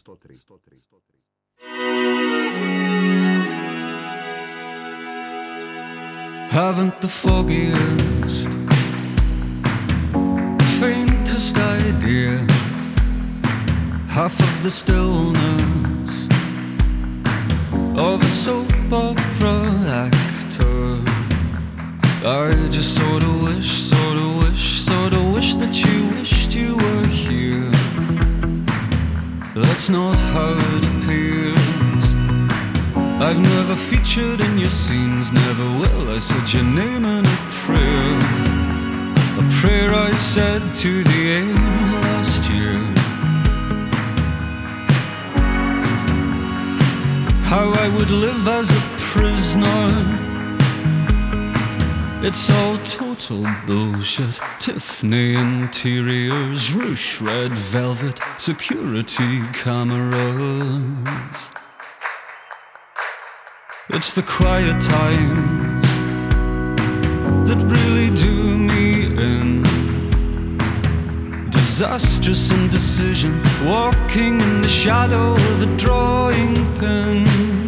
Haven't the foggiest, faintest idea, half of the stillness of a soap opera actor. I just sorta wish that you wished you were here. That's not how it appears. I've never featured in your scenes, never will. I said your name in a prayer I said to the air last year. How I would live as a prisoner. It's all total bullshit. Tiffany interiors, ruche red velvet, security cameras. It's the quiet times that really do me in. Disastrous indecision, walking in the shadow of a drawing pen.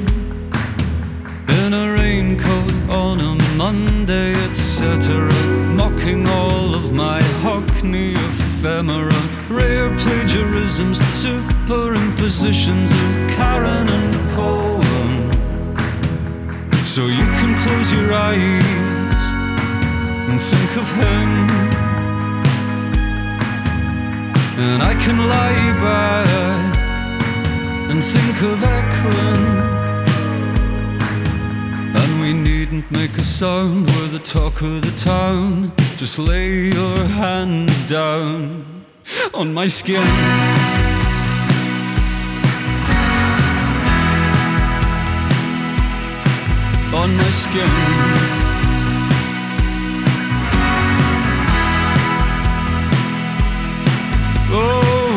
In a raincoat on a Monday, etc. Mocking all of my Hockney ephemera. Rare plagiarisms, superimpositions of Karen and Cohen. So you can close your eyes and think of him, and I can lie back and think of Eklund. And we needn't make a sound, we're the talk of the town. Just lay your hands down on my skin. On my skin. Oh,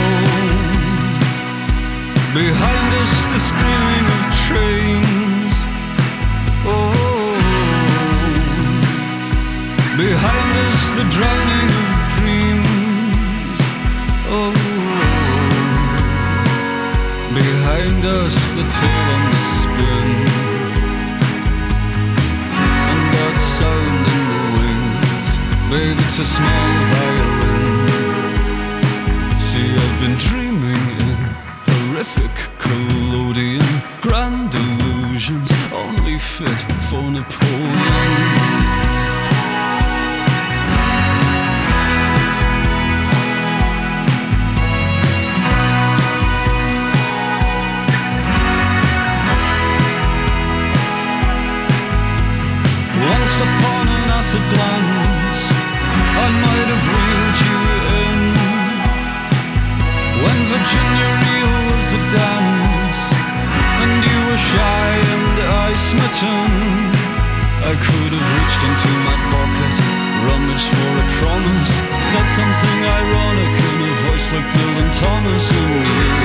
behind us the screaming of trains. Oh, behind us the drowning of dreams. Oh, behind us the tail on the spin. Sound in the wings, babe, it's a small violin. See, I've been dreaming in horrific collodion, grand illusions, only fit for Napoleon. Once upon an acid glance, I might have reeled you in. When Virginia Reel was the dance, and you were shy and I smitten, I could have reached into my pocket, rummaged for a promise, said something ironic in a voice like Dylan Thomas, and you